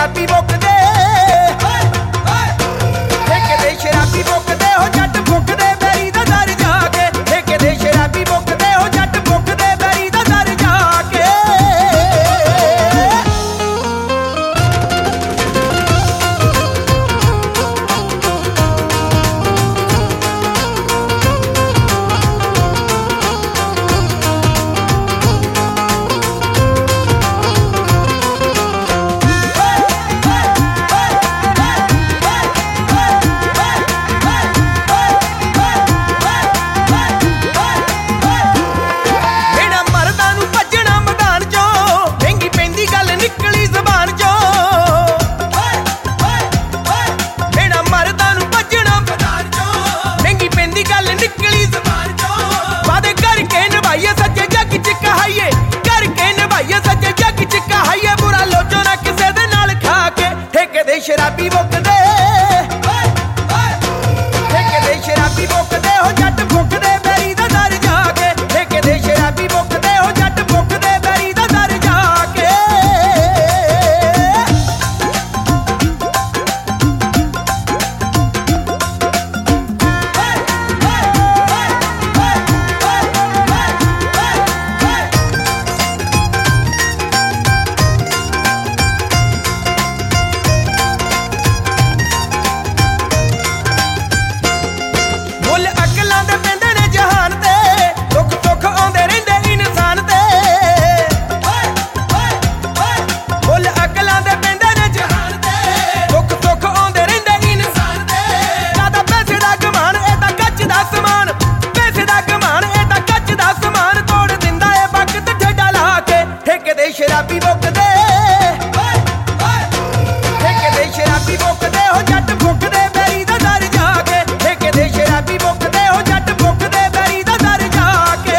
शराबी मुकदे ठेके दे शराबी मुकदे हो जट फुकदे बैरी दा दर जाके ठेके दे शराबी मुकदे हो जट फुकदे बैरी दा दर जाके शराबी मुकदे ठेके दे शराबी मुकदे हो जट फुकदे बैरी दा दर जाके ठेके दे शराबी मुकदे हो जट फुकदे बैरी दा दर जाके शराबी मुकदे ठेके दे शराबी मुकदे हो जट फुकदे बैरी दा दर जाके ठेके दे शराबी मुकदे हो जट फुकदे बैरी दा दर जाके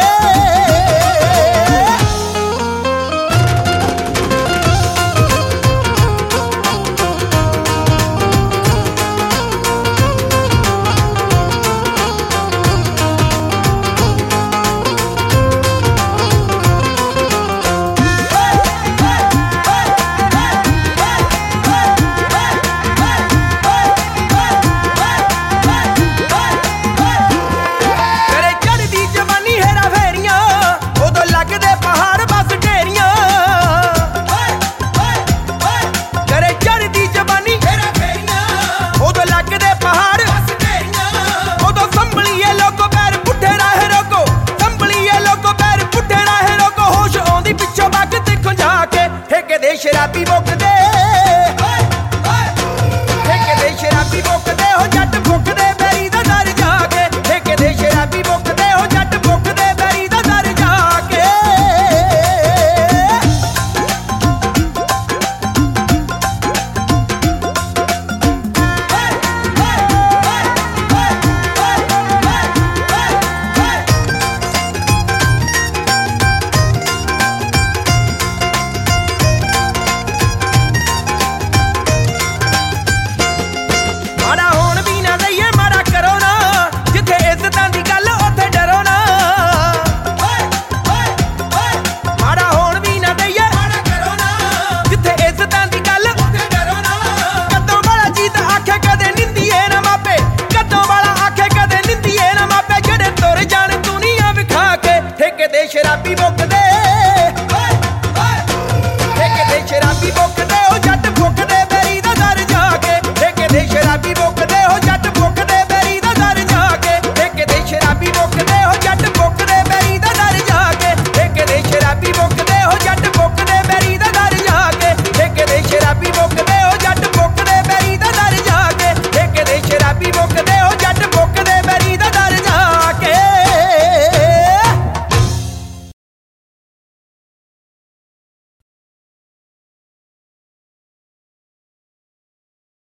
शराबी मुकदे